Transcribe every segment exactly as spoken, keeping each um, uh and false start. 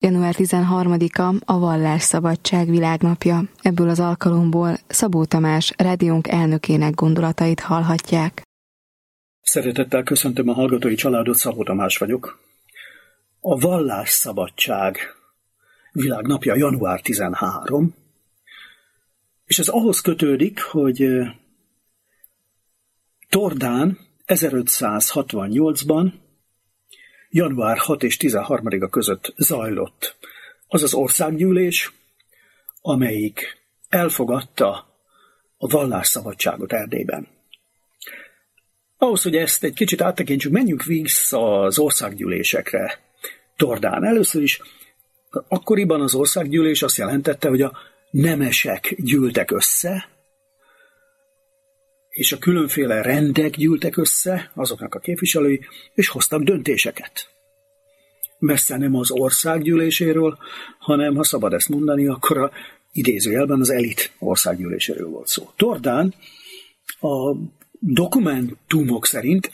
január tizenharmadika a Vallásszabadság világnapja. Ebből az alkalomból Szabó Tamás rádiónk elnökének gondolatait hallhatják. Szeretettel köszöntöm a hallgatói családot, Szabó Tamás vagyok. A Vallásszabadság világnapja január tizenharmadika, és ez ahhoz kötődik, hogy Tordán ezerötszázhatvannyolcban január hatodika és tizenharmadika között zajlott az az országgyűlés, amelyik elfogadta a vallásszabadságot Erdélyben. Ahhoz, hogy ezt egy kicsit áttekintsük, menjünk vissza az országgyűlésekre Tordán. Először is akkoriban az országgyűlés azt jelentette, hogy a nemesek gyűltek össze, és a különféle rendek gyűltek össze, azoknak a képviselői, és hoztak döntéseket. Messze nem az országgyűléséről, hanem, ha szabad ezt mondani, akkor a idézőjelben az elit országgyűléséről volt szó. Tordán a dokumentumok szerint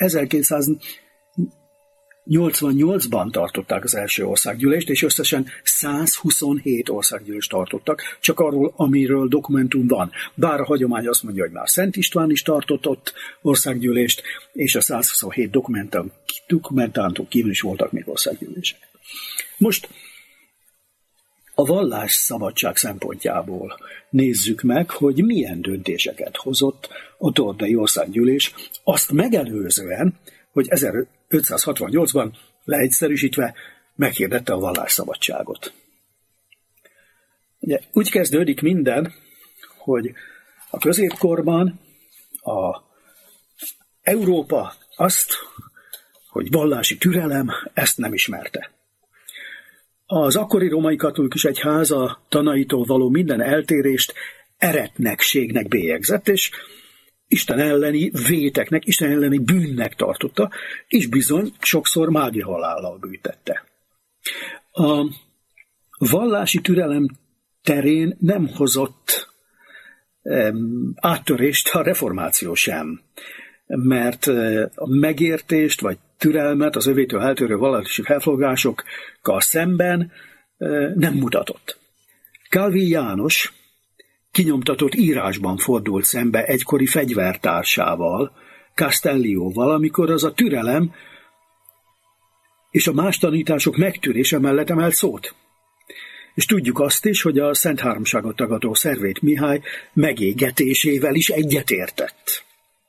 ezerkétszáznyolcvannyolcban tartották az első országgyűlést, és összesen százhuszonhét országgyűlést tartottak, csak arról, amiről dokumentum van. Bár a hagyomány azt mondja, hogy már Szent István is tartott ott országgyűlést, és a százhuszonhét dokumentum, dokumentántól kívül is voltak még országgyűlések. Most a vallásszabadság szempontjából nézzük meg, hogy milyen döntéseket hozott a tordai országgyűlés, azt megelőzően, hogy ezerötszázhatvannyolcban leegyszerűsítve meghirdette a vallásszabadságot. Ugye, úgy kezdődik minden, hogy a középkorban a Európa azt, hogy vallási türelem, ezt nem ismerte. Az akkori római katolikus egyház a tanaitól való minden eltérést eretnekségnek bélyegzett, és Isten elleni véteknek, Isten elleni bűnnek tartotta, és bizony sokszor mágiahalállal büntette. A vallási türelem terén nem hozott um, áttörést a reformáció sem, mert a megértést vagy türelmet az övétől eltörő vallási felfogásokkal szemben uh, nem mutatott. Calvin János kinyomtatott írásban fordult szembe egykori fegyvertársával, Castellióval, amikor az a türelem és a más tanítások megtörése mellett emelt szót. És tudjuk azt is, hogy a Szent Háromságot tagadó Szervét Mihály megégetésével is egyetértett.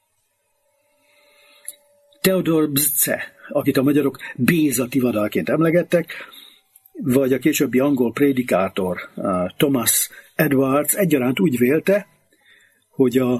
Theodor Bzce, akit a magyarok Béza Tivadarként emlegettek, vagy a későbbi angol prédikátor Thomas Edwards egyaránt úgy vélte, hogy a,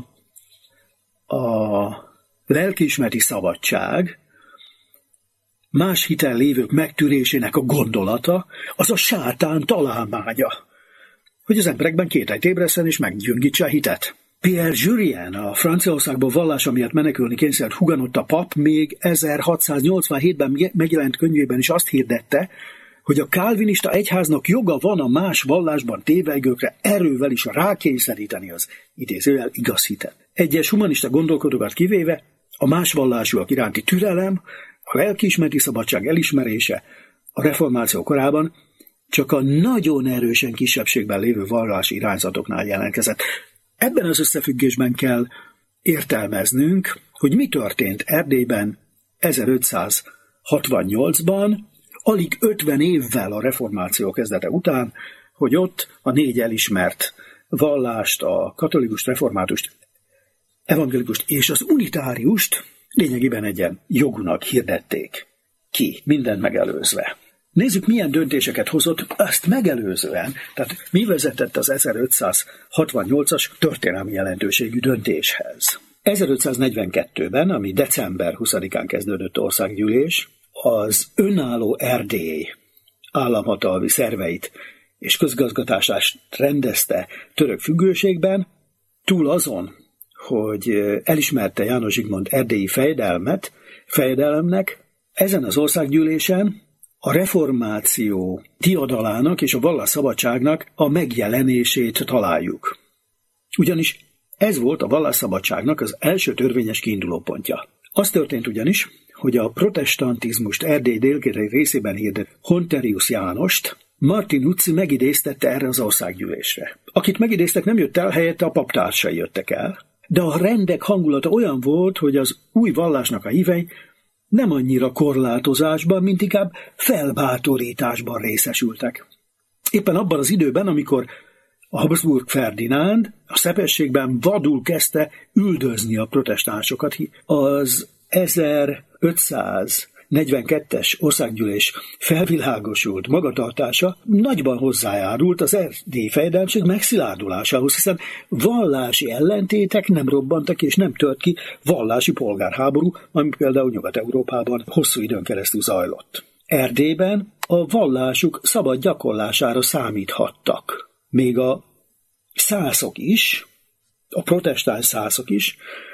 a lelkiismereti szabadság más hitel lévők megtűrésének a gondolata, az a sátán találmánya, hogy az emberekben kételyt ébresszen és meggyöngítse a hitet. Pierre Jurien, a Franciaországban vallása miatt menekülni kényszerült hugenotta pap még ezerhatszáznyolcvanhétben megjelent könyvében is azt hirdette, hogy a kálvinista egyháznak joga van a más vallásban tévegőkre erővel is rákényszeríteni az idézőjel igaz hitet. Egyes humanista gondolkodókat kivéve a más vallásúak iránti türelem, a lelkiismereti szabadság elismerése a reformáció korában csak a nagyon erősen kisebbségben lévő vallási irányzatoknál jelentkezett. Ebben az összefüggésben kell értelmeznünk, hogy mi történt Erdélyben ezerötszázhatvannyolcban, alig ötven évvel a reformáció kezdete után, hogy ott a négy elismert vallást, a katolikus, reformátust, evangélikust és az unitáriust lényegében egyen jogunak hirdették ki, mindent megelőzve. Nézzük, milyen döntéseket hozott ezt megelőzően, tehát mi vezetett az ezerötszázhatvannyolcas történelmi jelentőségű döntéshez. ezerötszáznegyvenkettőben, ami december huszadikán kezdődött országgyűlés, az önálló Erdély államhatalmi szerveit és közgazgatását rendezte török függőségben, túl azon, hogy elismerte János Zsigmond erdélyi fejedelmet, fejedelemnek, ezen az országgyűlésen a reformáció diadalának és a vallásszabadságnak a megjelenését találjuk. Ugyanis ez volt a vallásszabadságnak az első törvényes kiindulópontja. Az történt ugyanis, hogy a protestantizmust Erdély délkeleti részében hirdett Honterius Jánost Martin Utzi megidéztette erre az országgyűlésre. Akit megidéztek, nem jött el, helyette a paptársai jöttek el. De a rendek hangulata olyan volt, hogy az új vallásnak a hívei nem annyira korlátozásban, mint inkább felbátorításban részesültek. Éppen abban az időben, amikor a Habsburg Ferdinánd a szepességben vadul kezdte üldözni a protestánsokat, az ezerötszáznegyvenkettes országgyűlés felvilágosult magatartása nagyban hozzájárult az erdélyi fejedelmség megszilárdulásához, hiszen vallási ellentétek nem robbantak és nem tört ki vallási polgárháború, ami például Nyugat-Európában hosszú időn keresztül zajlott. Erdélyben a vallásuk szabad gyakorlására számíthattak. Még a szászok is, a protestáns szászok is,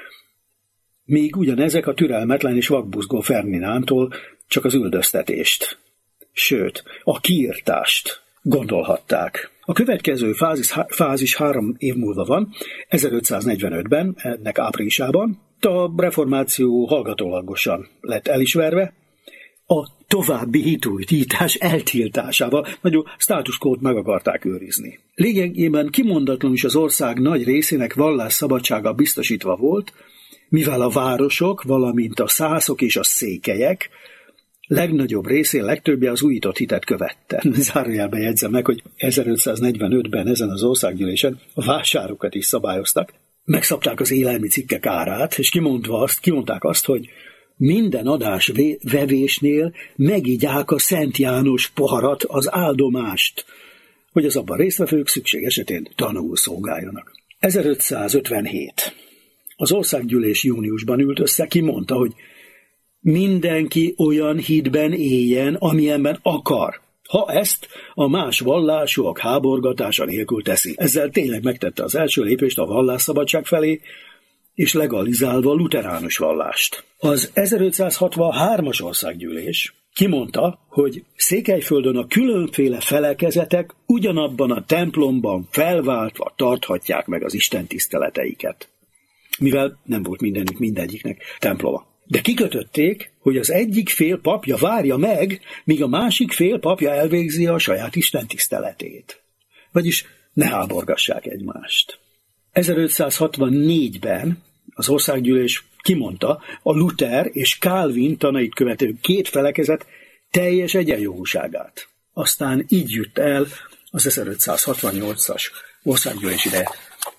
még ugyanezek a türelmetlen és vakbuzgó Ferdinándtól csak az üldöztetést, sőt, a kiirtást gondolhatták. A következő fázis, fázis három év múlva van, ezerötszáznegyvenötben, ennek áprilisában, a reformáció hallgatólagosan lett elismerve, a további hitújtítás eltiltásával, nagyon status quót meg akarták őrizni. Lényegében kimondatlanul is az ország nagy részének vallásszabadsága biztosítva volt, mivel a városok, valamint a szászok és a székelyek legnagyobb részén, legtöbbje az újított hitet követte. Zárójelben jegyzem meg, hogy ezerötszáznegyvenötben ezen az országgyűlésen a vásárokat is szabályoztak, megszabták az élelmi cikkek árát, és kimondva azt, kimondták azt, hogy minden adás vevésnél megigyák a Szent János poharat, az áldomást, hogy az abban résztvevők szükség esetén tanul szolgáljanak. ezerötszázötvenhét. Az országgyűlés júniusban ült össze, kimondta, hogy mindenki olyan hitben éljen, amilyenben akar, ha ezt a más vallásúak háborgatása nélkül teszi. Ezzel tényleg megtette az első lépést a vallásszabadság felé, és legalizálva a luteránus vallást. Az ezerötszázhatvanhármas országgyűlés kimondta, hogy Székelyföldön a különféle felekezetek ugyanabban a templomban felváltva tarthatják meg az Isten tiszteleteiket, mivel nem volt mindenük mindegyiknek temploma. De kikötötték, hogy az egyik fél papja várja meg, míg a másik fél papja elvégzi a saját Isten tiszteletét. Vagyis ne háborgassák egymást. ezerötszázhatvannégyben az országgyűlés kimondta, a Luther és Calvin tanait követő két felekezet teljes egyenjogúságát. Aztán így jött el az ezerötszázhatvannyolcas országgyűlés ideje.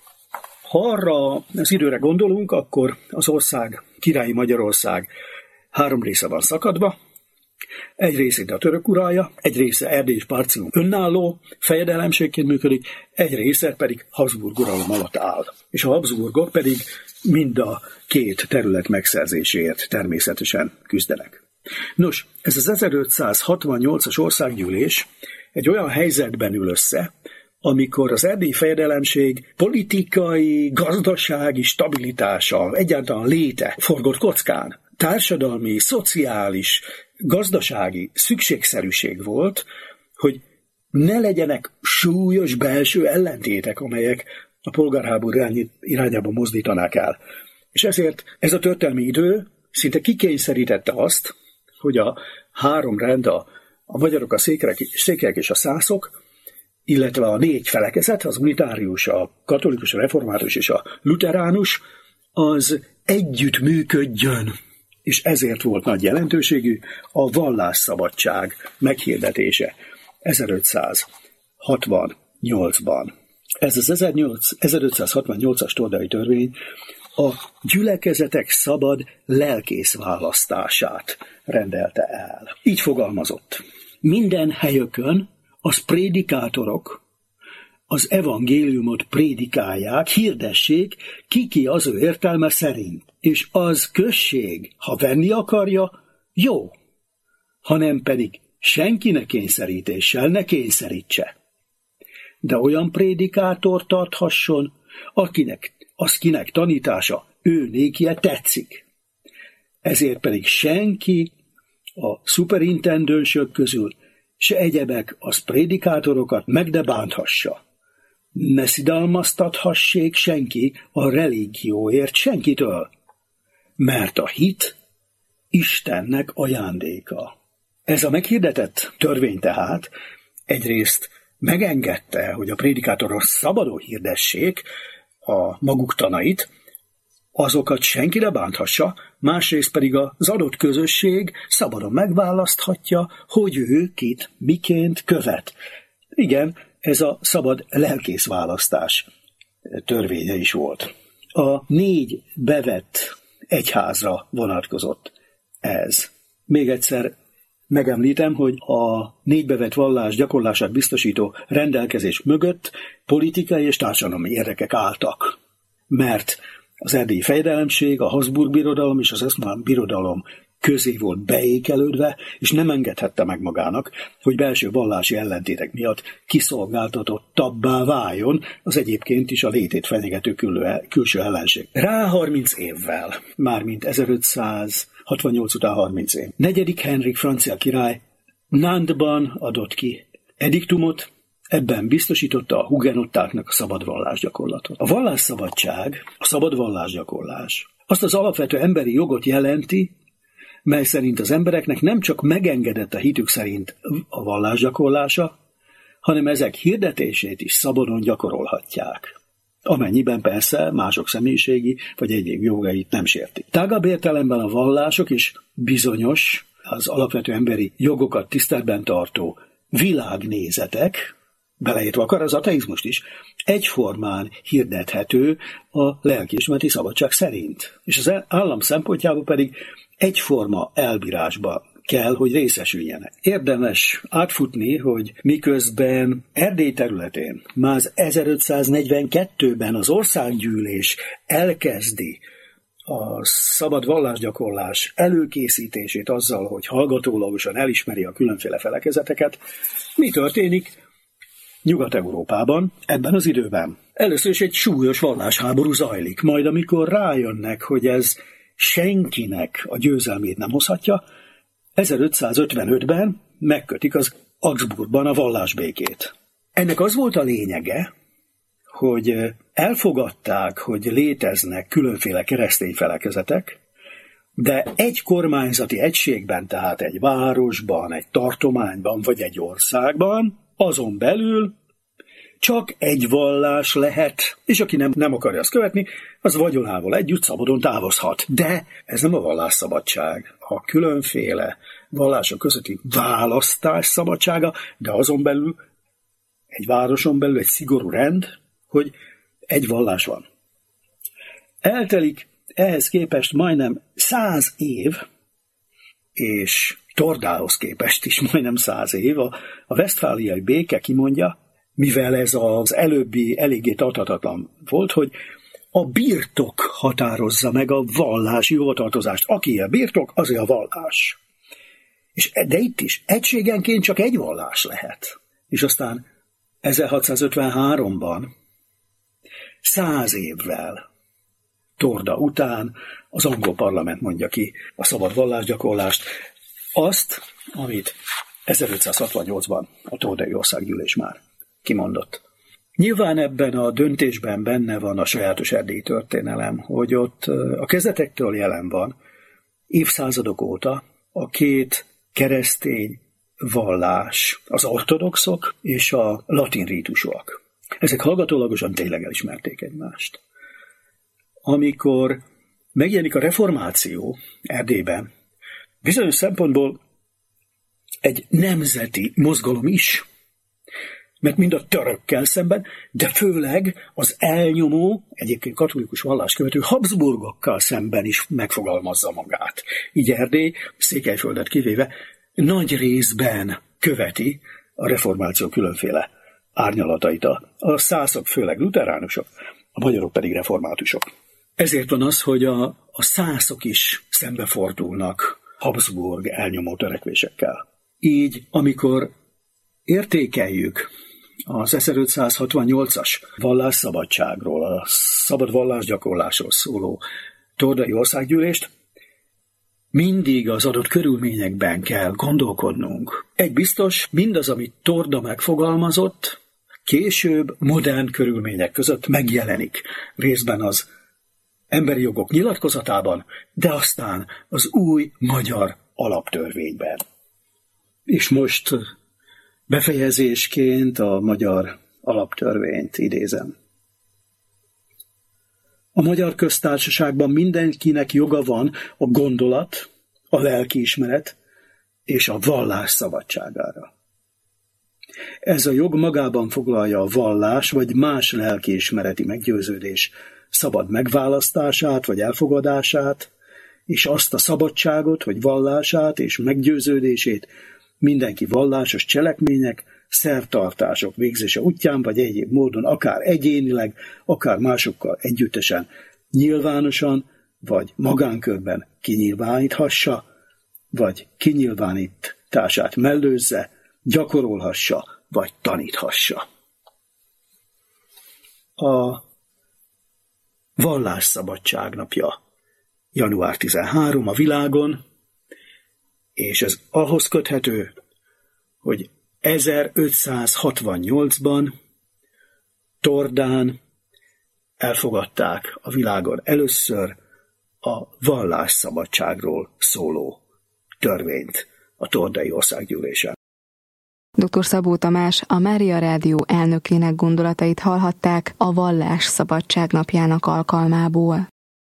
Ha arra az időre gondolunk, akkor az ország, királyi Magyarország három része van szakadva, egy részét a török uralja, egy része Erdély és Partium önálló fejedelemségként működik, egy része pedig Habsburg uralom alatt áll. És a Habsburgok pedig mind a két terület megszerzéséért természetesen küzdenek. Nos, ez az ezerötszázhatvannyolcas országgyűlés egy olyan helyzetben ül össze, amikor az erdélyi fejedelemség politikai, gazdasági stabilitása, egyáltalán léte forgott kockán. Társadalmi, szociális, gazdasági szükségszerűség volt, hogy ne legyenek súlyos belső ellentétek, amelyek a polgárháború irányába mozdítanák el. És ezért ez a történelmi idő szinte kikényszerítette azt, hogy a három rend, a, a magyarok, a székelyek és a szászok, illetve a négy felekezet, az unitárius, a katolikus, a református és a luteránus, az együtt működjön. És ezért volt nagy jelentőségű a vallásszabadság meghirdetése ezerötszázhatvannyolcban. Ez az ezerötszázhatvannyolcas tordai törvény a gyülekezetek szabad lelkészválasztását rendelte el. Így fogalmazott. Minden helyökön az prédikátorok az evangéliumot prédikálják, hirdessék, ki-ki az ő értelme szerint. És az község, ha venni akarja, jó, hanem pedig senkinek kényszerítéssel ne kényszerítse. De olyan prédikátor tarthasson, akinek, az kinek tanítása ő nékie tetszik. Ezért pedig senki a szuperintendőnsök közül se egyebek az prédikátorokat meg ne bánthassa. Ne szidalmaztathassék senki a religióért senkitől, mert a hit Istennek ajándéka. Ez a meghirdetett törvény tehát egyrészt megengedte, hogy a prédikátorok szabadon hirdessék a maguk tanait, azokat senki ne bánthassa, másrészt pedig az adott közösség szabadon megválaszthatja, hogy ő kit, miként követ. Igen, ez a szabad lelkészválasztás törvénye is volt. A négy bevett egyházra vonatkozott ez. Még egyszer megemlítem, hogy a négy bevett vallás gyakorlását biztosító rendelkezés mögött politikai és társadalmi érdekek álltak. Mert az erdélyi fejedelemség, a Habsburg birodalom és az oszmán birodalom közé volt beékelődve, és nem engedhette meg magának, hogy belső vallási ellentétek miatt kiszolgáltatottabbá váljon az egyébként is a létét fenyegető külső ellenség. Rá harminc évvel, mármint ezerötszázhatvannyolc után harminc év, negyedik Henrik francia király Nantban adott ki ediktumot, ebben biztosította a hugenottáknak a szabad vallásgyakorlatot. A vallásszabadság, a szabad vallásgyakorlás azt az alapvető emberi jogot jelenti, mely szerint az embereknek nem csak megengedett a hitük szerint a vallásgyakorlása, hanem ezek hirdetését is szabadon gyakorolhatják. Amennyiben persze mások személyiségi vagy egyéb jogait nem sértik. Tágabb értelemben a vallások is bizonyos, az alapvető emberi jogokat tiszteletben tartó világnézetek, beleértve akar az ateizmust is, egyformán hirdethető a lelkiismereti szabadság szerint. És az állam szempontjából pedig egyforma elbírásba kell, hogy részesüljenek. Érdemes átfutni, hogy miközben Erdély területén már ezerötszáznegyvenkettőben az országgyűlés elkezdi a szabad vallásgyakorlás előkészítését azzal, hogy hallgatólagosan elismeri a különféle felekezeteket, mi történik Nyugat-Európában ebben az időben? Először is egy súlyos vallásháború zajlik, majd amikor rájönnek, hogy ez senkinek a győzelmét nem hozhatja, ezerötszázötvenötben megkötik az Augsburgban a vallásbékét. Ennek az volt a lényege, hogy elfogadták, hogy léteznek különféle keresztény felekezetek, de egy kormányzati egységben, tehát egy városban, egy tartományban vagy egy országban, azon belül csak egy vallás lehet, és aki nem, nem akarja azt követni, az vagyonával együtt szabadon távozhat. De ez nem a vallásszabadság. A különféle vallások közötti választás szabadsága, de azon belül, egy városon belül egy szigorú rend, hogy egy vallás van. Eltelik ehhez képest majdnem száz év, és Tordához képest is majdnem száz év, a, a vesztfáliai béke kimondja, mivel ez az előbbi eléggé tarthatatlan volt, hogy a birtok határozza meg a vallási hovatartozást. Aki a birtok, az a vallás. És de itt is egységenként csak egy vallás lehet. És aztán ezerhatszázötvenháromban, száz évvel Torda után az angol parlament mondja ki a szabad vallásgyakorlást, azt, amit ezerötszázhatvannyolcban a Tordai Országgyűlés már kimondott. Nyilván ebben a döntésben benne van a sajátos erdélyi történelem, hogy ott a kezdetektől jelen van, évszázadok óta a két keresztény vallás, az ortodoxok és a latin rítusúak. Ezek hallgatólagosan tényleg elismerték egymást. Amikor megjelenik a reformáció Erdélyben, bizonyos szempontból egy nemzeti mozgalom is, mert mind a törökkel szemben, de főleg az elnyomó, egyébként katolikus valláskövető Habsburgokkal szemben is megfogalmazza magát. Így Erdély, Székelyföldet kivéve, nagy részben követi a reformáció különféle árnyalatait. A szászok főleg luteránusok, a magyarok pedig reformátusok. Ezért van az, hogy a, a szászok is szembefordulnak Habsburg elnyomó törekvésekkel. Így, amikor értékeljük az ezerötszázhatvannyolcas vallásszabadságról, a szabad vallásgyakorlásról szóló Tordai Országgyűlést, mindig az adott körülményekben kell gondolkodnunk. Egy biztos, mindaz, amit Torda megfogalmazott, később modern körülmények között megjelenik. Részben az emberi jogok nyilatkozatában, de aztán az új magyar alaptörvényben. És most Befejezésként a magyar alaptörvényt idézem. A Magyar Köztársaságban mindenkinek joga van a gondolat, a lelkiismeret és a vallás szabadságára. Ez a jog magában foglalja a vallás vagy más lelkiismereti meggyőződés szabad megválasztását vagy elfogadását, és azt a szabadságot, hogy vallását és meggyőződését mindenki vallásos cselekmények, szertartások végzése útján, vagy egyéb módon, akár egyénileg, akár másokkal együttesen, nyilvánosan, vagy magánkörben kinyilváníthassa, vagy kinyilvánítását mellőzze, gyakorolhassa, vagy taníthassa. A Vallásszabadság napja január tizenharmadika a világon, és ez ahhoz köthető, hogy ezerötszázhatvannyolcban Tordán elfogadták a világon először a vallásszabadságról szóló törvényt a Tordai Országgyűlésen. doktor Szabó Tamás, a Mária Rádió elnökének gondolatait hallhatták a Vallásszabadság napjának alkalmából.